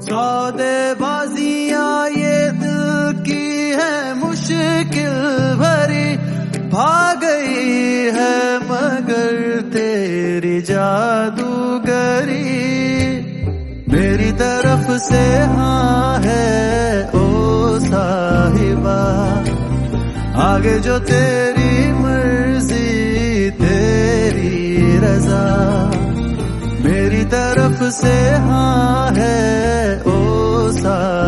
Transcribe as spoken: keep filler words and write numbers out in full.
सौदेबाजियां ये दिल की है मुश्किल भरी, भाग गई है मगर तेरी जादूगरी। मेरी तरफ से हाँ है ओ साहिबा, आगे जो तेरी मर्जी तेरी रजा। मेरी तरफ से हाँ है ओ सा